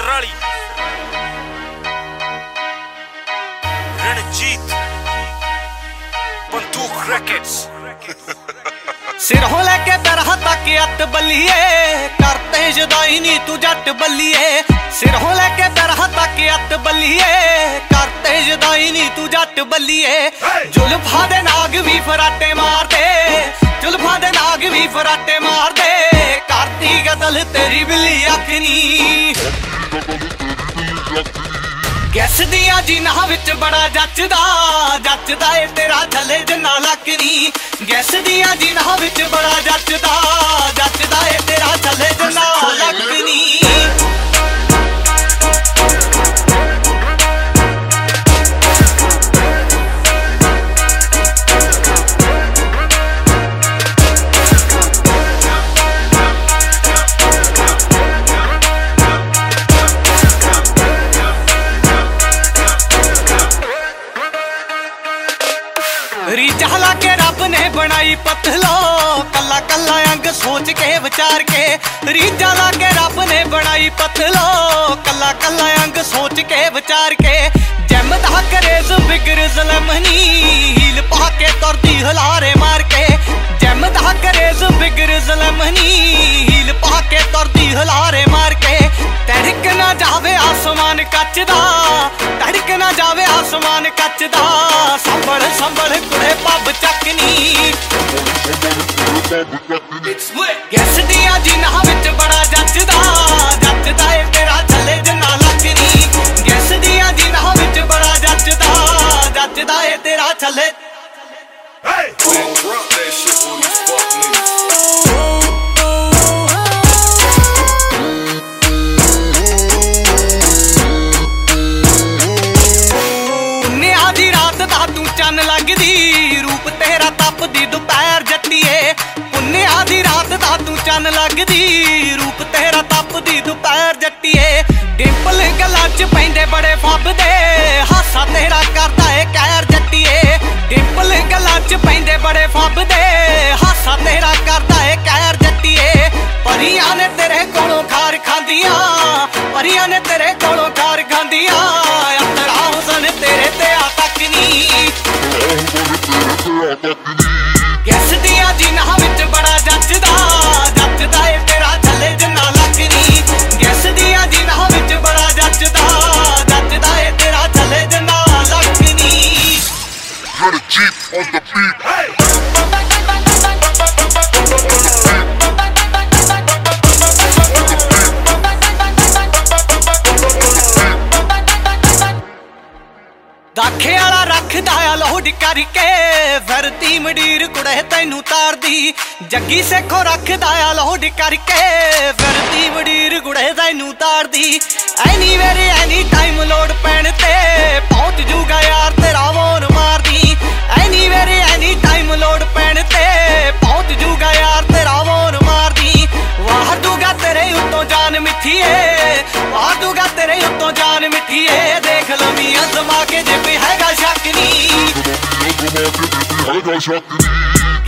Sirali Ranjit Bandook Records सिरों लेके तरह तक अत बल्लिए करते जुदाई नी तू जट बल्लिए सिरों लेके तरह तक अत बल्लिए करते जुदाई नी तू जट बल्लिए जुल्फा दे नाग भी फराटे मार दे जुल्फा दे नाग भी फराटे मार दे करती गदल तेरी बिल्ली अखनी गैस दिया जिन्हां विच बड़ा जचदा जचदा ए तेरा थले जन्ना लकनी गैस दिया जिन्हां विच बड़ा जचदा जचदा ए तेरा थले जन्ना लकनी रीझा लाके रब ने बनाई पतलो कला कला अंग सोच के विचार के रीझा लाके रब ने बनाई पतलो कला कला अंग सोच के विचार के जम दा करेज बिगर ज़लमनी हील पाके तुरदी हलारे मार के जम दा करेज बिगर ज़लमनी हील पाके तुरदी हलारे मार के तड़क ना जावे आसमान कचदा तड़क ना जावे आसमान कचदा संभल संभल कुड़े पब चकनी गैस दिया जिन्हां विच बड़ा जचदा जचदा ए तेरा थले जन्ना लकनी गैस दिया जिन्हां विच बड़ा जचदा जचदा ए तेरा थले चन लगदी रूप तेरा तपदी दोपहर जट्टिए पुन्नेआ दी रात दा तू चन लगदी रूप तेरा तपदी दोपहर जट्टिए डिंपल गल्लां च पैंदे बड़े फबदे हासा तेरा करदा ए कहर जट्टिए डिंपल गल्लां च पैंदे बड़े फबदे हासा तेरा करदा ए कहर जट्टिए परियां ने तेरे कोलों खार खांदियां परियां ने तेरे कोलों खार खांदियां अंतरा हुसन तेरे ते आ तकनी गैस दिया जिन्हां विच बड़ा जचदा जचदा ए तेरा थले जन्ना लकनी गैस दिया जिन्हां विच बड़ा जचदा जचदा ए तेरा थले जन्ना लकनी Ranjit on the beat. दाखे वाला रखदा लोड करके फिरती मंडीर कुड़े तैनू तारदी जग्गी सेखो रखदा लोड करके फिरती मंडीर कुड़े तैनू तारदी एनी वेरी एनी टाइम लोड पैण ते पहुंच जूगा यार तेरा वोन मारदी एनी वेरी एनी टाइम लोड पैण ते पहुंच जूगा यार तेरा वोन मारदी वाह दूगा तेरे उत्तों जान मिठिए वाह दूगा तेरे उत्तों जान मिठिए देख लमी अजमा के जे हैगा शक नी